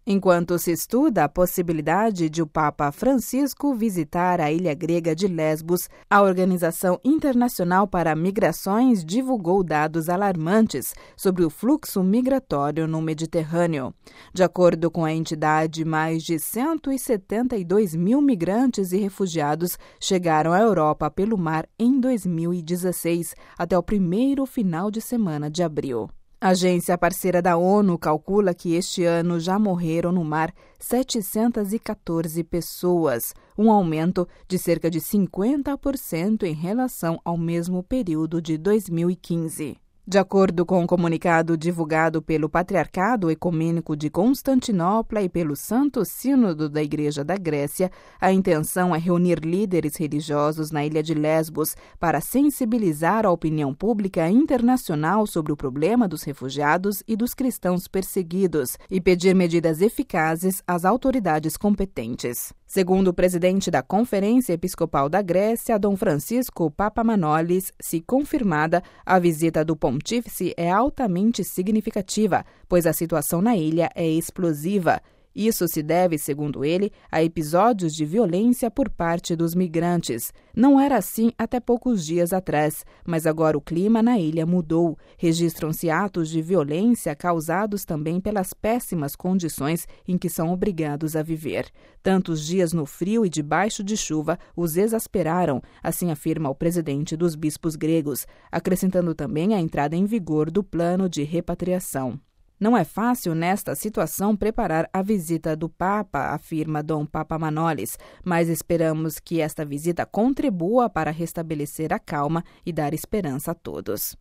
Enquanto se estuda a possibilidade de o Papa Francisco visitar a ilha grega de Lesbos, a Organização Internacional para Migrações divulgou dados alarmantes sobre o fluxo migratório no Mediterrâneo. De acordo com a entidade, mais de 172 mil migrantes e refugiados chegaram à Europa pelo mar em 2016, até o primeiro final de semana de abril. A agência parceira da ONU calcula que este ano já morreram no mar 714 pessoas, um aumento de cerca de 50% em relação ao mesmo período de 2015. De acordo com um comunicado divulgado pelo Patriarcado Ecumênico de Constantinopla e pelo Santo Sínodo da Igreja da Grécia, a intenção é reunir líderes religiosos na ilha de Lesbos para sensibilizar a opinião pública internacional sobre o problema dos refugiados e dos cristãos perseguidos e pedir medidas eficazes às autoridades competentes. Segundo o presidente da Conferência Episcopal da Grécia, Dom Francisco Papamanolis, se confirmada, a visita do pontífice é altamente significativa, pois a situação na ilha é explosiva. Isso se deve, segundo ele, a episódios de violência por parte dos migrantes. Não era assim até poucos dias atrás, mas agora o clima na ilha mudou. Registram-se atos de violência causados também pelas péssimas condições em que são obrigados a viver. Tantos dias no frio e debaixo de chuva os exasperaram, assim afirma o presidente dos bispos gregos, acrescentando também a entrada em vigor do plano de repatriação. Não é fácil, nesta situação, preparar a visita do Papa, afirma Dom Papamanolis, mas esperamos que esta visita contribua para restabelecer a calma e dar esperança a todos.